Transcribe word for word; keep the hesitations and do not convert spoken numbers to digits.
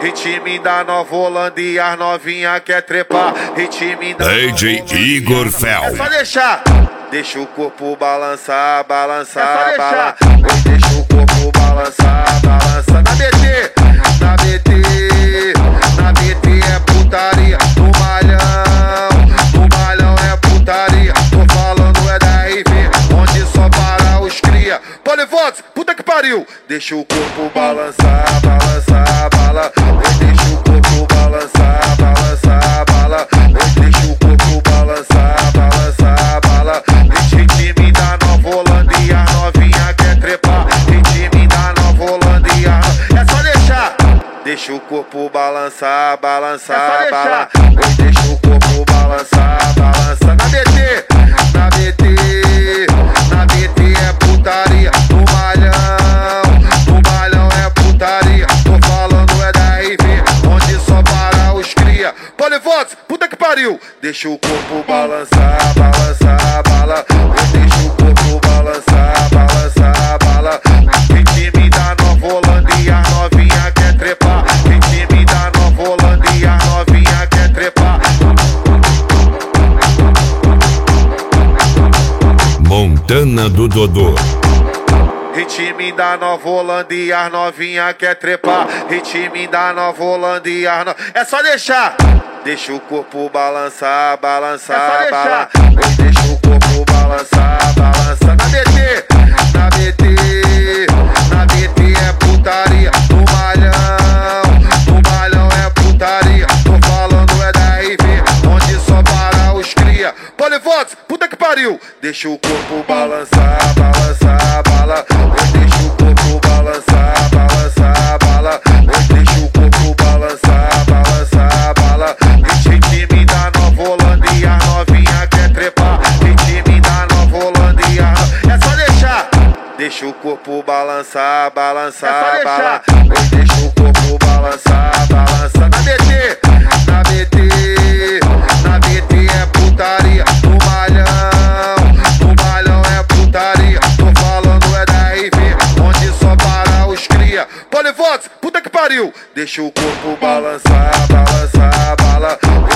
Ritmo da Nova Holanda e as novinha quer trepar. Ritmo da D J Igor Fel. É só deixar. Deixa o corpo balançar, balançar, balançar. Deixa o corpo balançar, balançar. Na B T, na B T, na B T é putaria. No malhão, no malhão é putaria. Tô falando é da R V, onde só para os cria. Polivox, puta que pariu. Deixa o corpo balançar, balançar, bala. Deixa o corpo balançar, balançar, bala. Deixa o corpo balançar, balançar, bala. Ritmo da Nova Holanda e a novinha quer trepar. Ritmo da Nova Holanda e a... É só deixar. Deixa o corpo balançar, balançar, bala. Deixa o corpo balançar, balançar. Na B T, na B T, na B T é putaria. No malhão, no malhão é putaria. Tô falando é da R V, onde só para os cria. Polivox, puta que pariu. Deixa o corpo balançar, balançar, bala. Deixa o corpo balançar, balançar, bala. Ritmo da Nova Holanda e a novinha quer trepar. Ritmo da Nova Holanda e a novinha quer trepar. Montana do Dodô. Ritmo da Nova Holanda e as novinha quer trepar. Ritmo da Nova Holanda e as no... É só deixar. Deixa o corpo balançar, balançar, balançar. Deixa o corpo balançar, balançar. Na B T, na B T, na B T é putaria. No malhão, no malhão é putaria. Tô falando é da R V, onde só para os cria. Polivox, puta que pariu. Deixa o corpo balançar, balançar, bala. Deixa o corpo balançar, balançar, bala. Deixa o corpo balançar, balançar, bala. Ritmo da Nova Holanda e a novinha quer trepar. Ritmo da Nova Holanda e a... É só deixar. Deixa o corpo balançar, balançar, bala. Deixa o corpo balançar, balançar. Na B T, na B T, na B T é putaria. No malhão, no malhão é putaria. Tô falando é da R V, onde só para os cria. Polivox, puta que pariu. Deixa o corpo balançar, balançar, bala.